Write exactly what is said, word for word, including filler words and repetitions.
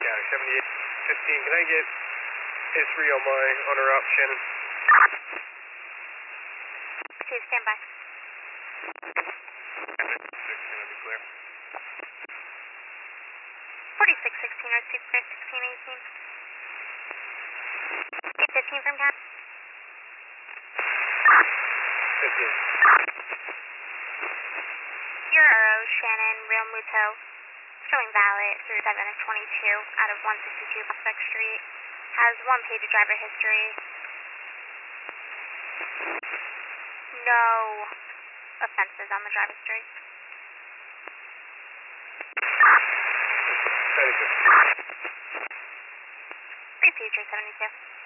Yeah, seventy-eight fifteen. Can I get history on my on a route, Shannon? Two, stand by. six, gonna be clear. forty-six sixteen, receive clear sixteen eighteen. eight fifteen from town. fifteen. Euro, Shannon, Real Muto, showing valid through seven of twenty-two out of one sixty-two Prospect Street. Has one page of driver history. No offenses on the driver history. Very good. Three Future seventy-two.